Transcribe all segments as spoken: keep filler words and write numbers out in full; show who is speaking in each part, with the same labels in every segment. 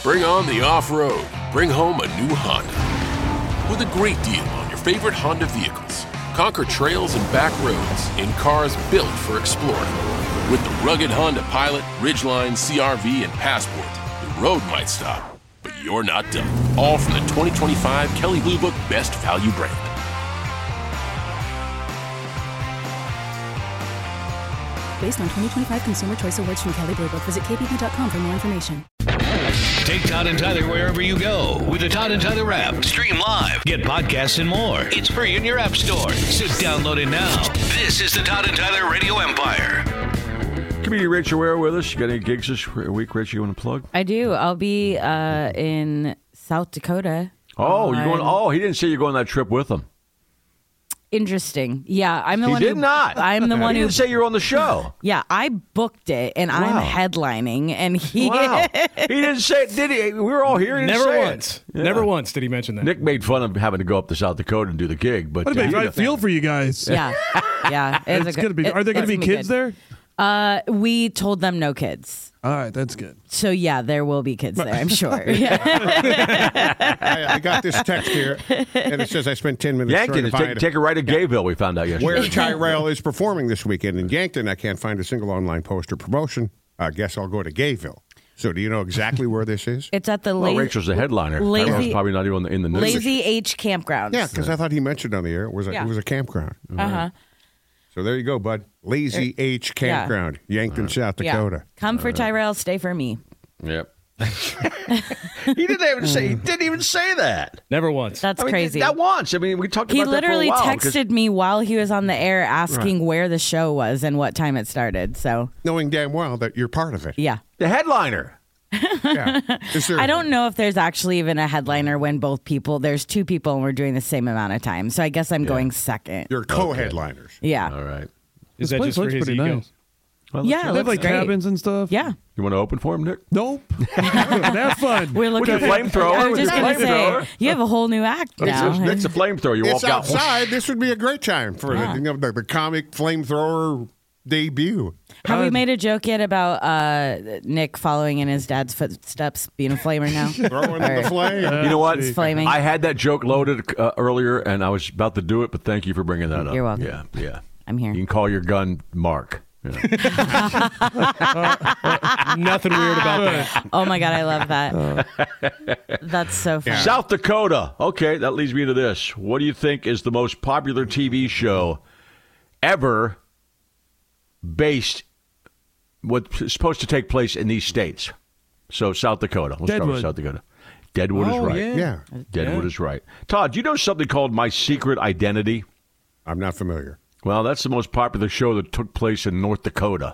Speaker 1: Bring on the off-road. Bring home a new Honda. With a great deal on your favorite Honda vehicles. Conquer trails and back roads in cars built for exploring. With the rugged Honda Pilot, Ridgeline, C R V, and Passport, the road might stop, but you're not done. All from the twenty twenty-five Kelley Blue Book Best Value brand.
Speaker 2: Based on twenty twenty-five Consumer Choice Awards from Kelley Blue Book. Visit k p b dot com for more information.
Speaker 3: Take Todd and Tyler wherever you go with the Todd and Tyler app. Stream live, get podcasts and more. It's free in your app store, so download it now. This is the Todd and Tyler Radio Empire.
Speaker 4: Comedian Rachel Ware with us. You got any gigs this week, Rachel, you want to plug?
Speaker 5: I do. I'll be uh, in South Dakota.
Speaker 4: Oh,
Speaker 5: on...
Speaker 4: you're going. Oh, he didn't say you're going on that trip with him.
Speaker 5: Interesting. Yeah, I'm the
Speaker 4: he
Speaker 5: one.
Speaker 4: He did
Speaker 5: who,
Speaker 4: not.
Speaker 5: I'm the one
Speaker 4: he
Speaker 5: who
Speaker 4: didn't say you're on the show.
Speaker 5: Yeah, I booked it, and wow. I'm headlining, and he.
Speaker 4: Wow. He didn't say it, did he? We were all here. He didn't
Speaker 6: Never
Speaker 4: say
Speaker 6: once.
Speaker 4: It.
Speaker 6: Never
Speaker 4: yeah.
Speaker 6: once did he mention that.
Speaker 4: Nick made fun of having to go up to South Dakota and do the gig, but
Speaker 7: what a big
Speaker 4: uh,
Speaker 7: right feel for you guys.
Speaker 5: Yeah, yeah.
Speaker 7: It's, it's
Speaker 5: good,
Speaker 7: gonna be.
Speaker 5: It,
Speaker 7: are there going to be kids
Speaker 5: good.
Speaker 7: there?
Speaker 5: Uh, we told them no kids.
Speaker 7: All right, that's good.
Speaker 5: So yeah, there will be kids there, I'm sure.
Speaker 8: I, I got this text here, and it says I spent ten minutes
Speaker 4: Yankton
Speaker 8: trying to
Speaker 4: is
Speaker 8: find
Speaker 4: take, take a ride to Gayville. We found out yesterday.
Speaker 8: where Tyrell is performing this weekend in Yankton. I can't find a single online poster promotion. I guess I'll go to Gayville. So, do you know exactly where this is?
Speaker 5: It's at the
Speaker 4: well,
Speaker 5: La-
Speaker 4: Rachel's the headliner.
Speaker 5: Lazy,
Speaker 4: Tyler's probably not even in the news.
Speaker 5: Lazy H Campgrounds.
Speaker 8: Yeah, because I thought he mentioned on the air it was a,
Speaker 5: yeah.
Speaker 8: it was a campground.
Speaker 5: Uh huh.
Speaker 8: So there you go, bud. Lazy there, H Campground, yeah. Yankton, right. South Dakota.
Speaker 5: Yeah. Come for Tyrell, stay for me.
Speaker 4: Yep. he didn't even say. He didn't even say that.
Speaker 6: Never once.
Speaker 5: That's
Speaker 4: I mean,
Speaker 5: crazy.
Speaker 4: That once. I mean, we talked
Speaker 5: he
Speaker 4: about that for a while.
Speaker 5: He literally texted
Speaker 4: because...
Speaker 5: me while he was on the air asking
Speaker 4: right.
Speaker 5: where the show was and what time it started. So
Speaker 8: knowing damn well that you're part of it.
Speaker 5: Yeah.
Speaker 4: The headliner.
Speaker 8: yeah.
Speaker 5: I don't know if there's actually even a headliner when both people. There's two people and we're doing the same amount of time. So I guess I'm yeah. going second.
Speaker 8: You're co-headliners.
Speaker 5: Okay. Yeah.
Speaker 4: All right.
Speaker 6: Is
Speaker 7: this
Speaker 6: that
Speaker 7: place
Speaker 6: just for
Speaker 7: looks
Speaker 6: his
Speaker 7: pretty
Speaker 6: ego?
Speaker 7: nice.
Speaker 5: Well, yeah,
Speaker 7: they have like
Speaker 5: great.
Speaker 7: cabins and stuff.
Speaker 5: Yeah.
Speaker 4: You want to open for him, Nick?
Speaker 7: Nope. Have fun.
Speaker 5: We're looking
Speaker 4: with your flamethrower.
Speaker 5: I was
Speaker 4: with
Speaker 5: just
Speaker 4: your
Speaker 5: going to
Speaker 4: flamethrower.
Speaker 5: say, you have a whole new act now.
Speaker 4: It's, Nick's a flamethrower. You
Speaker 8: it's
Speaker 4: walk out.
Speaker 8: outside. This would be a great time for yeah. the, you know, the, the comic flamethrower debut.
Speaker 5: Have uh, we made a joke yet about uh, Nick following in his dad's footsteps, being a flamer now?
Speaker 8: Throwing or, the flame.
Speaker 4: You know what?
Speaker 5: Flaming.
Speaker 4: I had that joke loaded uh, earlier, and I was about to do it, but thank you for bringing that up.
Speaker 5: You're welcome.
Speaker 4: Yeah, yeah.
Speaker 5: I'm here.
Speaker 4: You can call your gun Mark. You know.
Speaker 6: uh, nothing weird about that.
Speaker 5: Oh my God, I love that. That's so funny.
Speaker 4: South Dakota. Okay, that leads me to this. What do you think is the most popular T V show ever based, what's supposed to take place in these states? So South Dakota. Let's start with South Dakota. Deadwood
Speaker 6: oh,
Speaker 4: is right.
Speaker 8: Yeah. yeah.
Speaker 4: Deadwood
Speaker 6: yeah.
Speaker 4: is right. Todd, do you know something called My Secret Identity?
Speaker 8: I'm not familiar.
Speaker 4: Well, that's the most popular show that took place in North Dakota.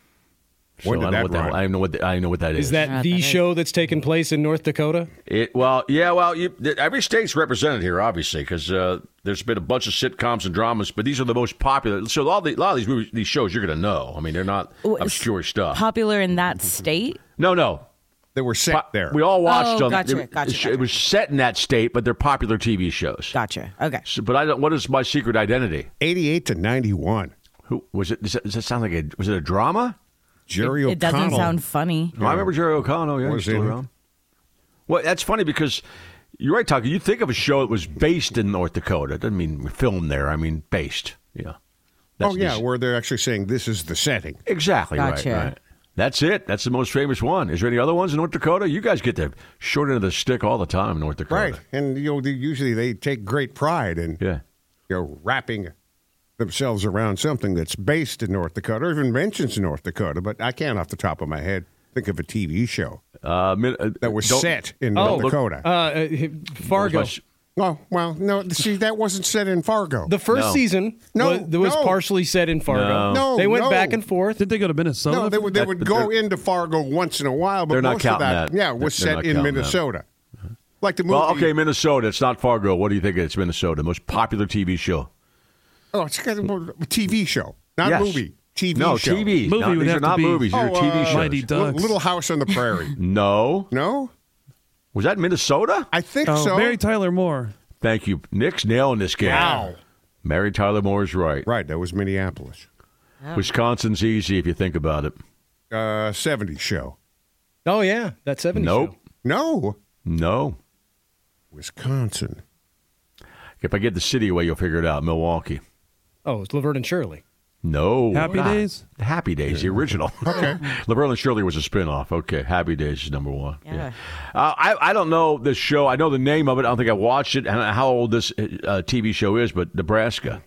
Speaker 4: So
Speaker 8: when did
Speaker 4: I,
Speaker 8: that
Speaker 4: what
Speaker 8: run?
Speaker 4: the, I know what the, I know what that is.
Speaker 6: Is that the
Speaker 5: that
Speaker 6: show
Speaker 5: is.
Speaker 6: that's taking place in North Dakota?
Speaker 4: It well, yeah, well, you, every state's represented here, obviously, because uh, there's been a bunch of sitcoms and dramas, but these are the most popular. So all the, a lot of these movies, these shows, you're going to know. I mean, they're not obscure stuff.
Speaker 5: Popular in that state?
Speaker 4: No, no.
Speaker 8: They were set po- there.
Speaker 4: We all watched
Speaker 5: oh,
Speaker 4: them.
Speaker 5: Gotcha,
Speaker 4: it,
Speaker 5: gotcha,
Speaker 4: it,
Speaker 5: gotcha.
Speaker 4: it was set in that state, but they're popular T V shows.
Speaker 5: Gotcha. Okay.
Speaker 4: So, but I don't. What is My Secret Identity?
Speaker 8: eighty-eight to ninety-one.
Speaker 4: Who was it? Does that, does that sound like a? Was it a drama?
Speaker 8: Jerry
Speaker 5: it,
Speaker 8: O'Connell.
Speaker 5: It doesn't sound funny.
Speaker 4: Oh, I remember Jerry O'Connell. Yeah, he's still around. Well, that's funny because you're right, Tucker. You think of a show that was based in North Dakota. It doesn't mean filmed there. I mean based. Yeah.
Speaker 8: That's oh yeah, this. Where they're actually saying this is the setting.
Speaker 4: Exactly
Speaker 5: gotcha.
Speaker 4: right. Right. That's it. That's the most famous one. Is there any other ones in North Dakota? You guys get the short end of the stick all the time in North Dakota.
Speaker 8: Right. And, you know, they, usually they take great pride in,
Speaker 4: yeah.
Speaker 8: you know, wrapping themselves around something that's based in North Dakota or even mentions North Dakota. But I can't, off the top of my head, think of a T V show
Speaker 4: uh, uh,
Speaker 8: that was set in
Speaker 6: oh,
Speaker 8: North Dakota.
Speaker 6: Uh, uh, Fargo.
Speaker 8: Oh, well, no, see, that wasn't set in Fargo.
Speaker 6: The first
Speaker 4: no.
Speaker 6: season
Speaker 8: no,
Speaker 6: was, was
Speaker 8: no.
Speaker 6: partially set in Fargo.
Speaker 4: No,
Speaker 8: no
Speaker 6: They went
Speaker 8: no.
Speaker 6: back and forth.
Speaker 7: Did they go to Minnesota?
Speaker 8: No, they would, they
Speaker 4: that,
Speaker 8: would go
Speaker 4: they're,
Speaker 8: into Fargo once in a while, but
Speaker 4: they're not
Speaker 8: most of that,
Speaker 4: that,
Speaker 8: yeah, was
Speaker 4: they're
Speaker 8: set in Minnesota.
Speaker 4: That.
Speaker 8: Like the movie.
Speaker 4: Well, okay, Minnesota. It's not Fargo. What do you think it's Minnesota? Most popular T V show.
Speaker 8: Oh, it's got a T V show, not
Speaker 4: yes.
Speaker 8: movie. T V
Speaker 4: no,
Speaker 8: show.
Speaker 4: T V.
Speaker 7: Movie
Speaker 4: no,
Speaker 7: would
Speaker 4: these
Speaker 7: have
Speaker 4: are
Speaker 7: to
Speaker 4: not
Speaker 7: be,
Speaker 4: movies. These
Speaker 8: oh,
Speaker 4: are T V
Speaker 8: uh,
Speaker 4: shows.
Speaker 7: Mighty Ducks.
Speaker 8: Little House on the Prairie.
Speaker 4: No.
Speaker 8: No?
Speaker 4: Was that Minnesota?
Speaker 8: I think
Speaker 7: oh,
Speaker 8: so.
Speaker 7: Mary Tyler Moore.
Speaker 4: Thank you. Nick's nailing this game.
Speaker 8: Wow.
Speaker 4: Mary Tyler Moore is right.
Speaker 8: Right, that was Minneapolis.
Speaker 5: Oh.
Speaker 4: Wisconsin's easy if you think about it.
Speaker 8: Uh, seventies show.
Speaker 6: Oh, yeah, that seventies
Speaker 4: Nope.
Speaker 6: show.
Speaker 8: No.
Speaker 4: No.
Speaker 8: Wisconsin.
Speaker 4: If I get the city away, you'll figure it out. Milwaukee.
Speaker 6: Oh, it's Laverne and Shirley.
Speaker 4: No.
Speaker 7: Happy
Speaker 4: Ah,
Speaker 7: Days?
Speaker 4: Happy Days, the original. Okay. Laverne and Shirley was a spinoff. Okay. Happy Days is number one.
Speaker 5: Yeah.
Speaker 4: Uh, I, I don't know this show. I know the name of it. I don't think I watched it. I don't know how old this uh, T V show is, but Nebraska.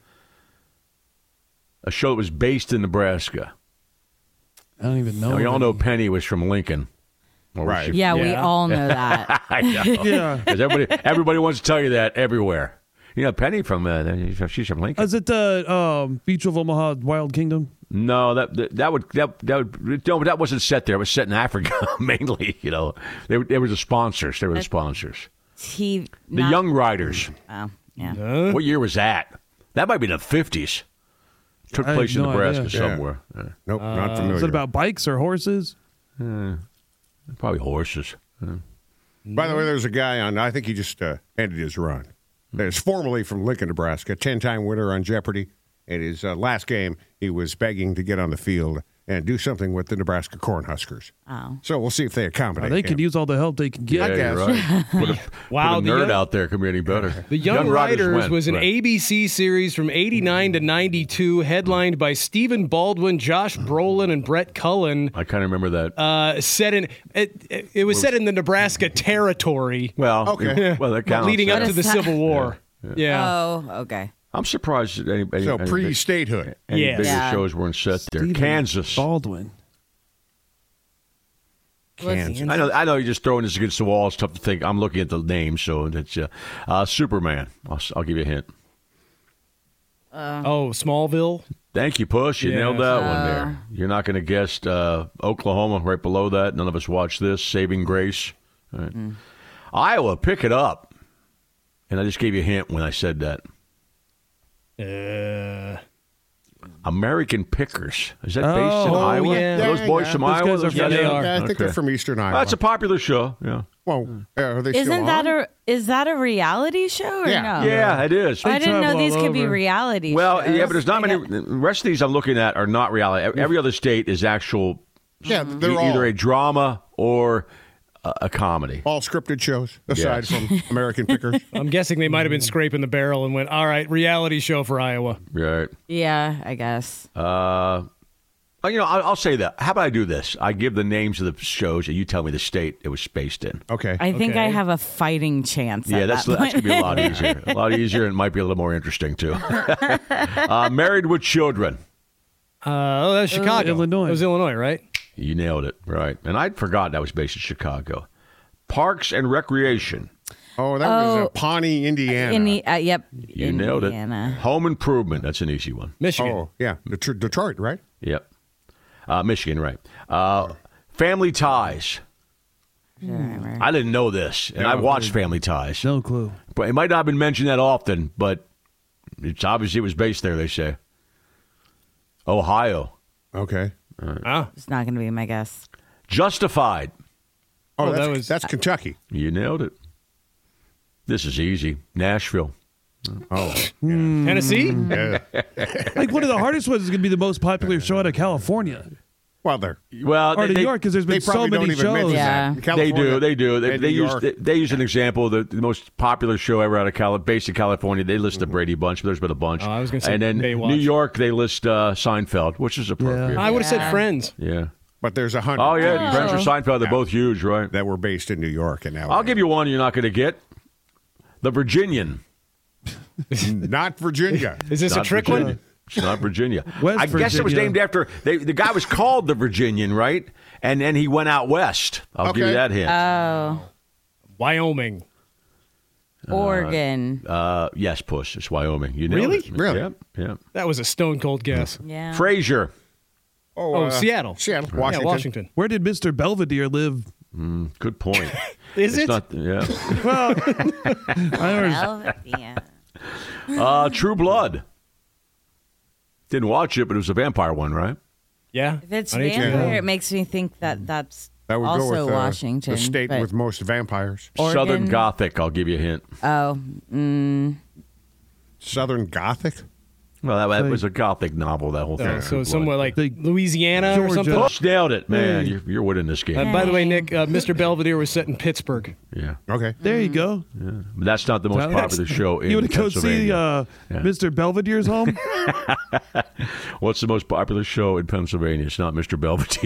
Speaker 4: A show that was based in Nebraska.
Speaker 7: I don't even know.
Speaker 4: Now, we all know
Speaker 7: any.
Speaker 4: Penny was from Lincoln. Or was
Speaker 8: Right.
Speaker 4: she-
Speaker 5: Yeah, we
Speaker 6: Yeah.
Speaker 5: all know that.
Speaker 4: I know.
Speaker 7: Yeah.
Speaker 4: 'Cause everybody, everybody wants to tell you that everywhere. You know, Penny from, uh, she's from Lincoln.
Speaker 7: Is it the um, Beach of Omaha Wild Kingdom?
Speaker 4: No, that that, that would that that would no, but that wasn't set there. It was set in Africa mainly. You know, they were- they were the sponsors. They were the sponsors.
Speaker 5: He,
Speaker 4: The
Speaker 5: not-
Speaker 4: Young Riders.
Speaker 5: Oh, yeah.
Speaker 4: What year was that? That might be the fifties. Took
Speaker 7: I
Speaker 4: place
Speaker 7: have
Speaker 4: in
Speaker 7: no
Speaker 4: Nebraska
Speaker 7: idea.
Speaker 8: Yeah.
Speaker 4: somewhere. Yeah.
Speaker 8: Nope, not familiar.
Speaker 7: Is it about bikes or horses?
Speaker 4: Probably horses.
Speaker 8: By the way, there's a guy on, I think he just uh, ended his run. That's formerly from Lincoln, Nebraska, ten-time winner on Jeopardy. In his uh, last game, he was begging to get on the field and do something with the Nebraska Cornhuskers.
Speaker 5: Oh.
Speaker 8: So we'll see if they accommodate
Speaker 7: they
Speaker 8: him.
Speaker 7: could use all the help they can get.
Speaker 8: I
Speaker 4: Yeah, you're
Speaker 8: guess.
Speaker 4: right. Put a,
Speaker 6: Wow,
Speaker 4: put a
Speaker 6: the
Speaker 4: nerd
Speaker 6: young-
Speaker 4: out there could be any better.
Speaker 6: The Young, Riders,
Speaker 4: went.
Speaker 6: was an
Speaker 4: Right.
Speaker 6: A B C series from eighty-nine to ninety-two, headlined by Stephen Baldwin, Josh Brolin, and Brett Cullen.
Speaker 4: I kind of remember that.
Speaker 6: Uh, set in it, it, it was set in the Nebraska territory,
Speaker 4: well,
Speaker 8: okay.
Speaker 4: well, that counts.
Speaker 6: leading up
Speaker 4: yeah.
Speaker 6: to the Civil War. Yeah.
Speaker 5: Oh, okay.
Speaker 4: I'm surprised that any, any,
Speaker 8: So
Speaker 4: any,
Speaker 8: pre-statehood.
Speaker 4: any
Speaker 6: Yes.
Speaker 4: bigger
Speaker 5: Yeah.
Speaker 4: shows weren't set there.
Speaker 7: Stephen
Speaker 4: Kansas.
Speaker 7: Baldwin.
Speaker 8: Kansas.
Speaker 4: I know. I know. You're just throwing this against the wall. It's tough to think. I'm looking at the name, so it's uh, uh, Superman. I'll, I'll give you a hint.
Speaker 6: Oh, Smallville.
Speaker 4: Thank you, Push. You
Speaker 6: Yeah.
Speaker 4: nailed that one there. You're not going to guess uh, Oklahoma right below that. None of us watched this. Saving Grace. All right. Iowa, pick it up. And I just gave you a hint when I said that.
Speaker 6: Uh,
Speaker 4: American Pickers. Is that based
Speaker 7: Oh,
Speaker 4: in Iowa?
Speaker 6: yeah.
Speaker 4: Are those
Speaker 8: Yeah,
Speaker 4: boys
Speaker 8: yeah.
Speaker 4: from
Speaker 7: Those
Speaker 4: Iowa?
Speaker 7: guys are
Speaker 4: Those
Speaker 7: from-
Speaker 6: Yeah, they
Speaker 4: guys-
Speaker 6: are.
Speaker 8: Yeah, I think
Speaker 4: Okay.
Speaker 8: they're from Eastern Iowa.
Speaker 4: That's a popular show. Yeah.
Speaker 8: well, uh, are they
Speaker 5: Isn't
Speaker 8: still
Speaker 5: that
Speaker 8: on?
Speaker 5: a is that a reality show or
Speaker 8: Yeah.
Speaker 5: no?
Speaker 4: Yeah, it is.
Speaker 5: I didn't know
Speaker 7: travel
Speaker 5: these
Speaker 7: all
Speaker 5: could be
Speaker 7: over.
Speaker 5: reality
Speaker 4: Well,
Speaker 5: shows.
Speaker 4: yeah, but there's not
Speaker 5: I
Speaker 4: many.
Speaker 5: got-
Speaker 4: The rest of these I'm looking at are not reality. Every other state is actual,
Speaker 8: Yeah, they're
Speaker 4: e-
Speaker 8: all,
Speaker 4: either a drama or a, a comedy.
Speaker 8: all scripted shows, aside
Speaker 4: Yes.
Speaker 8: from American Pickers.
Speaker 6: I'm guessing they might have been scraping the barrel and went, all right, reality show for Iowa.
Speaker 4: Right.
Speaker 5: Yeah, I guess.
Speaker 4: Uh, well, you know, I'll, I'll say that. How about I do this? I give the names of the shows, and you tell me the state it was spaced in.
Speaker 8: Okay.
Speaker 5: I think I
Speaker 6: Okay.
Speaker 5: have a fighting chance.
Speaker 4: Yeah,
Speaker 5: at
Speaker 4: that's
Speaker 5: that
Speaker 4: that's gonna
Speaker 5: point.
Speaker 4: be a lot easier. A lot easier, and it might be a little more interesting too. uh, Married with Children.
Speaker 6: Uh, oh, that's Chicago.
Speaker 7: Illinois.
Speaker 6: It was Illinois, right?
Speaker 4: You nailed it, right? And I'd forgotten that was based in Chicago. Parks and Recreation.
Speaker 8: Oh, that was
Speaker 5: Oh.
Speaker 8: uh, Pawnee, Indiana.
Speaker 5: In the, uh, yep.
Speaker 4: You nailed it.
Speaker 5: Indiana.
Speaker 4: Home Improvement. That's an easy one.
Speaker 6: Michigan.
Speaker 8: oh, yeah. Det- Detroit, right?
Speaker 4: Yep. Uh, Michigan, right. Uh, Family Ties. I didn't know this, and I watched Family Ties.
Speaker 7: No clue.
Speaker 4: But it might not have been mentioned that often, but it's obviously it was based there, they say. Ohio.
Speaker 8: Okay.
Speaker 6: Ah,
Speaker 5: It's not going to be my guess.
Speaker 4: Justified.
Speaker 8: Oh,
Speaker 6: Oh,
Speaker 8: that's,
Speaker 6: that was-
Speaker 8: that's Kentucky.
Speaker 4: You nailed it. This is easy. Nashville.
Speaker 8: Oh,
Speaker 6: Tennessee?
Speaker 8: yeah.
Speaker 7: Like one of the hardest ones is going to be the most popular show out of California
Speaker 8: Well, they're
Speaker 4: Well,
Speaker 7: or
Speaker 4: they,
Speaker 7: New York because there's
Speaker 8: they
Speaker 7: been so
Speaker 8: probably don't
Speaker 7: many
Speaker 8: even mention
Speaker 7: shows.
Speaker 5: Yeah.
Speaker 8: that. In
Speaker 4: They
Speaker 8: California
Speaker 4: do. They do. They,
Speaker 8: and
Speaker 4: they
Speaker 8: New
Speaker 4: use
Speaker 8: York.
Speaker 4: they, they use an example. The, the most popular show ever out of Cali, based in California. They list the Brady Bunch, but there's been a bunch.
Speaker 6: Oh, I was gonna say
Speaker 4: and then
Speaker 6: Baywatch.
Speaker 4: New York, they list uh, Seinfeld, which is appropriate.
Speaker 6: I would have
Speaker 5: Yeah.
Speaker 6: said Friends.
Speaker 4: Yeah.
Speaker 8: But there's a hundred.
Speaker 4: Oh yeah,
Speaker 8: T V
Speaker 4: Friends or
Speaker 8: shows
Speaker 4: Seinfeld. They're both huge, right?
Speaker 8: that were based in New York, and now
Speaker 4: I'll give you one you're not going to get. The Virginian.
Speaker 8: not Virginia.
Speaker 6: Is this a
Speaker 4: Not
Speaker 6: trick
Speaker 4: Virginia.
Speaker 6: one?
Speaker 4: It's not Virginia.
Speaker 7: West
Speaker 4: I guess it was
Speaker 7: Virginia.
Speaker 4: named after they, the guy was called the Virginian, right? And then he went out west. I'll give you
Speaker 8: Okay.
Speaker 4: that hint.
Speaker 5: Oh,
Speaker 6: Wyoming.
Speaker 5: Oregon.
Speaker 4: Uh, yes, Puss. It's Wyoming. You nailed
Speaker 6: Really?
Speaker 4: it.
Speaker 8: Really?
Speaker 4: Yep. Yep.
Speaker 6: That was a stone cold guess.
Speaker 5: yeah.
Speaker 4: Frasier.
Speaker 6: Oh,
Speaker 8: uh,
Speaker 6: Seattle.
Speaker 8: Seattle,
Speaker 6: Yeah,
Speaker 8: Washington.
Speaker 6: Washington.
Speaker 7: Where did Mister Belvedere live?
Speaker 4: Good point.
Speaker 6: Is
Speaker 4: it's
Speaker 6: it?
Speaker 4: not. Yeah.
Speaker 7: I always,
Speaker 5: Well, yeah.
Speaker 4: Uh, True Blood. Didn't watch it, but it was a vampire one, right?
Speaker 6: Yeah.
Speaker 5: If it's
Speaker 6: On H B O.
Speaker 5: vampire, it makes me think that that's
Speaker 8: That would
Speaker 5: also
Speaker 8: go with uh,
Speaker 5: Washington.
Speaker 8: the state
Speaker 5: but-
Speaker 8: with most vampires.
Speaker 5: Oregon.
Speaker 4: Southern Gothic. I'll give you a hint.
Speaker 5: Oh, mm,
Speaker 8: Southern Gothic.
Speaker 4: Well, that, that was a Gothic novel, that whole thing.
Speaker 6: Uh, so
Speaker 4: Like,
Speaker 6: somewhere like
Speaker 7: The-
Speaker 6: Louisiana or
Speaker 7: Georgia.
Speaker 6: something.
Speaker 4: Oh, nailed it, man.
Speaker 7: Hey.
Speaker 4: You're, you're winning this game.
Speaker 6: Uh, by the way, Nick, uh, Mister Belvedere was set in Pittsburgh.
Speaker 4: Yeah.
Speaker 8: Okay.
Speaker 7: There you go.
Speaker 4: But that's not the most
Speaker 7: That's-
Speaker 4: popular show in
Speaker 7: You want to go
Speaker 4: Pennsylvania.
Speaker 7: see uh,
Speaker 4: Yeah.
Speaker 7: Mister Belvedere's home?
Speaker 4: What's the most popular show in Pennsylvania? It's not Mister Belvedere.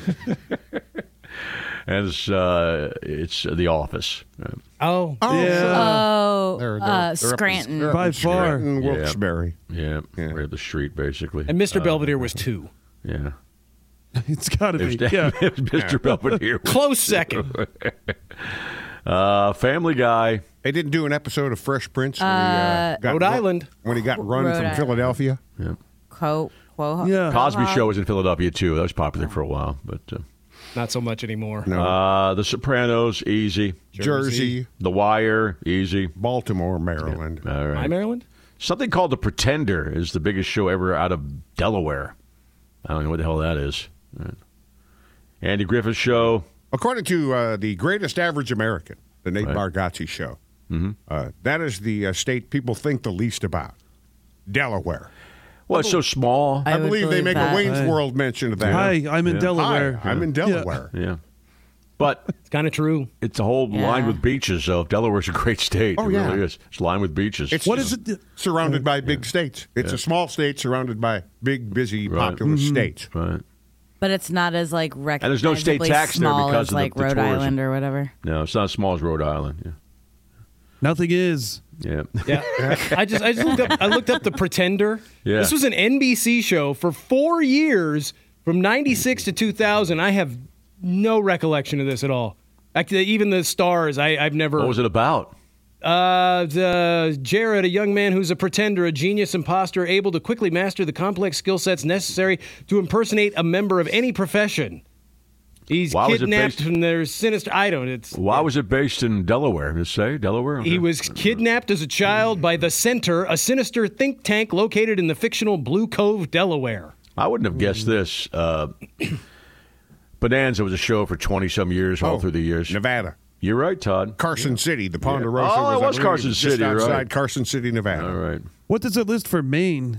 Speaker 4: And it's, uh, it's The Office.
Speaker 6: Oh,
Speaker 7: yeah.
Speaker 5: Oh,
Speaker 8: They're- they're-
Speaker 5: uh,
Speaker 8: they're up in-
Speaker 5: Scranton.
Speaker 8: they're up
Speaker 7: By
Speaker 8: in
Speaker 7: far.
Speaker 8: Scranton, Wilkes-Barre.
Speaker 4: Yeah,
Speaker 8: Yeah.
Speaker 4: right up the street, basically.
Speaker 6: and Mister Belvedere was two.
Speaker 4: Yeah.
Speaker 7: It's got to
Speaker 4: It
Speaker 7: be.
Speaker 4: was,
Speaker 7: Yeah.
Speaker 4: it was Mister Belvedere.
Speaker 6: Close second.
Speaker 4: Uh, Family Guy.
Speaker 8: They didn't do an episode of Fresh Prince when he uh, got
Speaker 6: Rhode
Speaker 8: ru-
Speaker 6: Island.
Speaker 8: when he got run
Speaker 5: Rhode
Speaker 8: from
Speaker 5: Island.
Speaker 8: Philadelphia.
Speaker 5: Quote, quote.
Speaker 7: Yeah.
Speaker 4: Cosby Show was in Philadelphia, too. That was popular for a while. But uh,
Speaker 6: Not so much anymore.
Speaker 8: No,
Speaker 4: uh, The Sopranos, easy.
Speaker 8: Jersey,
Speaker 4: The Wire, easy.
Speaker 8: Baltimore, Maryland.
Speaker 4: All right.
Speaker 6: My Maryland?
Speaker 4: Something called The Pretender is the biggest show ever out of Delaware. I don't know what the hell that is. All right. Andy Griffith Show.
Speaker 8: According to uh, the Greatest Average American, the Nate
Speaker 4: Right.
Speaker 8: Bargatze show, uh, that is the uh, state people think the least about. Delaware.
Speaker 4: Well, it's so small.
Speaker 8: I,
Speaker 5: I would
Speaker 8: believe they
Speaker 5: believe
Speaker 8: make
Speaker 5: that.
Speaker 8: a Wayne's
Speaker 7: Hi.
Speaker 8: World mention of that.
Speaker 7: Hi, I'm in
Speaker 4: Yeah.
Speaker 7: Delaware.
Speaker 8: Hi, I'm in Delaware.
Speaker 4: Yeah. But
Speaker 6: It's kind of true.
Speaker 4: it's a whole
Speaker 5: Yeah.
Speaker 4: line with beaches, so Delaware's a great state.
Speaker 8: Oh,
Speaker 4: it
Speaker 8: yeah.
Speaker 4: really is. It's lined with beaches.
Speaker 8: It's
Speaker 7: What is it?
Speaker 8: surrounded by big states. It's a small state surrounded by big, busy,
Speaker 4: Right.
Speaker 8: popular
Speaker 7: Mm-hmm.
Speaker 8: states.
Speaker 4: right.
Speaker 5: But it's not as like
Speaker 4: And there's no state
Speaker 5: recognizably
Speaker 4: tax there
Speaker 5: small
Speaker 4: because
Speaker 5: as
Speaker 4: of the-
Speaker 5: like
Speaker 4: the
Speaker 5: Rhode
Speaker 4: tourism.
Speaker 5: Island or whatever.
Speaker 4: No, it's not as small as Rhode Island. Yeah.
Speaker 7: Nothing is.
Speaker 4: Yeah.
Speaker 6: Yeah, I just I just looked up I looked up The Pretender.
Speaker 4: Yeah.
Speaker 6: This was an N B C show for four years from ninety-six to two thousand. I have no recollection of this at all. Actually, even the stars, I, I've never.
Speaker 4: What was it about?
Speaker 6: Uh, the, Jared, a young man who's a pretender, a genius imposter, able to quickly master the complex skill sets necessary to impersonate a member of any profession. He's
Speaker 4: Why was it
Speaker 6: kidnapped
Speaker 4: based-
Speaker 6: from their sinister. I don't. It's
Speaker 4: Why was it based in Delaware? Did it say Delaware?
Speaker 6: He
Speaker 4: Okay.
Speaker 6: was kidnapped as a child by the Center, a sinister think tank located in the fictional Blue Cove, Delaware.
Speaker 4: I wouldn't have guessed this. Uh, Bonanza was a show for twenty-some years, all
Speaker 8: Oh,
Speaker 4: through the years.
Speaker 8: Nevada.
Speaker 4: You're right, Todd.
Speaker 8: Carson City, the Ponderosa.
Speaker 4: Oh, it
Speaker 8: I
Speaker 4: was
Speaker 8: believe,
Speaker 4: Carson
Speaker 8: just
Speaker 4: City,
Speaker 8: outside
Speaker 4: right.
Speaker 8: Carson City, Nevada.
Speaker 4: All right.
Speaker 7: What does it list for Maine?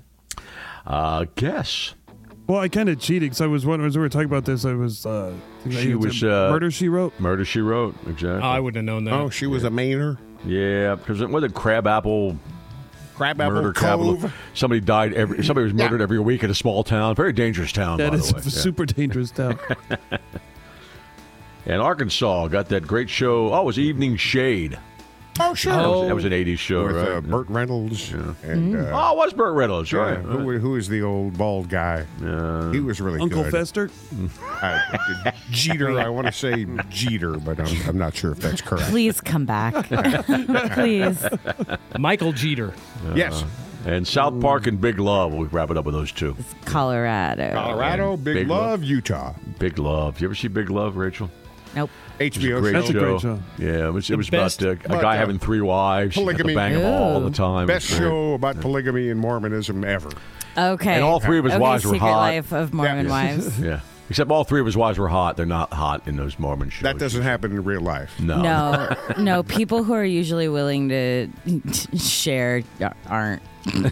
Speaker 4: Uh, guess.
Speaker 7: Well, I kind of cheated because I was wondering as we were talking about this. I was. Uh, thinking
Speaker 4: She
Speaker 7: I-
Speaker 4: was, uh,
Speaker 7: Murder She Wrote.
Speaker 4: Murder, She Wrote. Exactly.
Speaker 6: Oh, I wouldn't have known that.
Speaker 8: Oh, she was a Mainer.
Speaker 4: Yeah, because it was a Crabapple
Speaker 8: Crabapple
Speaker 4: murder
Speaker 8: Cove.
Speaker 4: capital. Somebody died every. Somebody was murdered every week in a small town. Very dangerous town.
Speaker 7: That
Speaker 4: by
Speaker 7: is
Speaker 4: the way.
Speaker 7: a super dangerous town.
Speaker 4: Yeah. And Arkansas got that great show. Oh, it was Evening Shade.
Speaker 8: Oh, sure.
Speaker 4: That, was, that was an eighties show,
Speaker 8: With
Speaker 4: right?
Speaker 8: uh, Burt Reynolds. And, uh,
Speaker 4: Oh, it was Burt Reynolds,
Speaker 8: yeah,
Speaker 4: right?
Speaker 8: who, who is the old bald guy?
Speaker 4: Uh,
Speaker 8: He was really
Speaker 7: Uncle
Speaker 8: good.
Speaker 7: Fester.
Speaker 8: Uh, Jeter. I want to say Jeter, but I'm, I'm not sure if that's correct.
Speaker 5: Please come back. Please.
Speaker 6: Michael Jeter.
Speaker 8: Yes.
Speaker 4: and South Park and Big Love. We'll wrap it up with those two.
Speaker 5: Colorado.
Speaker 8: Colorado, Big,
Speaker 4: Big
Speaker 8: Love,
Speaker 4: Love.
Speaker 8: Utah.
Speaker 4: Big Love. You ever see Big Love, Rachel?
Speaker 5: Nope.
Speaker 8: H B O
Speaker 4: Great
Speaker 8: show.
Speaker 7: That's a great show.
Speaker 4: Yeah, it was, it
Speaker 6: The
Speaker 4: was
Speaker 6: best-
Speaker 4: about uh, a
Speaker 8: but,
Speaker 4: guy
Speaker 8: uh,
Speaker 4: having three wives.
Speaker 8: polygamy.
Speaker 4: Bang them all
Speaker 5: Ooh.
Speaker 4: the time.
Speaker 8: Best
Speaker 4: It was great.
Speaker 8: show about polygamy and Mormonism ever.
Speaker 5: Okay.
Speaker 4: And all three of his
Speaker 5: okay,
Speaker 4: wives were
Speaker 5: Secret
Speaker 4: hot.
Speaker 5: Life of Mormon
Speaker 8: Yeah.
Speaker 5: wives.
Speaker 4: Yeah. Except all three of his wives were hot. They're not hot in those Mormon shows.
Speaker 8: That doesn't happen in real life.
Speaker 4: No.
Speaker 5: No, no. People who are usually willing to share aren't.
Speaker 4: I'm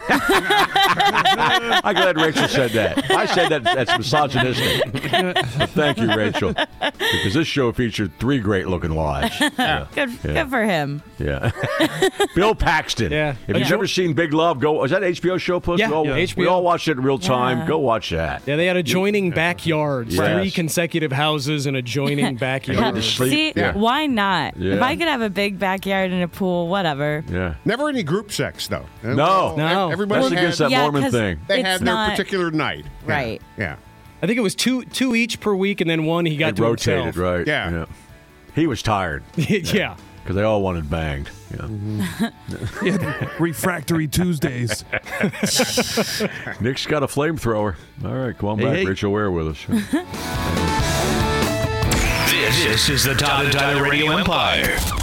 Speaker 4: glad Rachel said that. I said that that's misogynistic. But thank you, Rachel. Because this show featured three great looking wives. Yeah.
Speaker 5: Good,
Speaker 4: Yeah.
Speaker 5: good for him.
Speaker 4: Yeah. Bill Paxton.
Speaker 6: Yeah.
Speaker 4: If you've
Speaker 6: Yeah.
Speaker 4: never seen Big Love, go. Was that an H B O show, Puss?
Speaker 6: Yeah,
Speaker 4: we all,
Speaker 6: yeah.
Speaker 4: we
Speaker 6: H B O.
Speaker 4: all watched it in real time.
Speaker 5: Yeah.
Speaker 4: Go watch that.
Speaker 6: Yeah, they had adjoining backyards,
Speaker 4: Yes.
Speaker 6: three consecutive houses and adjoining
Speaker 4: You need to
Speaker 6: backyards.
Speaker 4: sleep.
Speaker 5: See,
Speaker 4: Yeah.
Speaker 5: why not?
Speaker 4: Yeah.
Speaker 5: If I could have a big backyard and a pool, whatever.
Speaker 4: Yeah.
Speaker 8: Never any group sex, though.
Speaker 4: No.
Speaker 6: No.
Speaker 8: Everybody
Speaker 4: That's
Speaker 8: had,
Speaker 4: against that
Speaker 5: Yeah,
Speaker 4: Mormon
Speaker 5: 'cause
Speaker 4: thing.
Speaker 8: they
Speaker 5: it's
Speaker 8: had their
Speaker 5: not-
Speaker 8: particular night. Yeah.
Speaker 5: Right.
Speaker 8: Yeah.
Speaker 6: I think it was two two each per week, and then one he got
Speaker 4: It
Speaker 6: to
Speaker 4: rotated,
Speaker 6: himself.
Speaker 4: right?
Speaker 8: Yeah.
Speaker 4: He was tired
Speaker 6: yeah.
Speaker 4: because they all wanted banged. Yeah.
Speaker 7: Yeah, refractory Tuesdays.
Speaker 4: Nick's got a flamethrower. All right, come on
Speaker 7: Hey,
Speaker 4: back.
Speaker 7: hey.
Speaker 4: Rachel Ware with us.
Speaker 3: This is the Todd and Tyler Radio Empire.